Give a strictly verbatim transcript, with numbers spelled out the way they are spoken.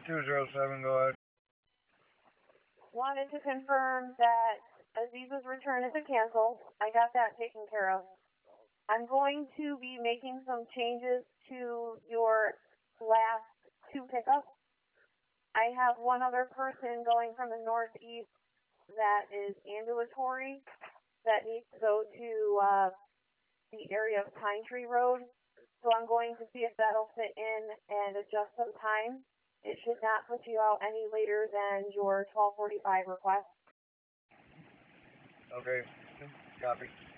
two zero seven, go ahead. Wanted to confirm that Aziz's return isn't canceled. I got that taken care of. I'm going to be making some changes to your last two pickups. I have one other person going from the northeast that is ambulatory that needs to go to uh, the area of Pine Tree Road. So I'm going to see if that'll fit in and adjust some time. It should not put you out any later than your twelve forty-five request. Okay, copy.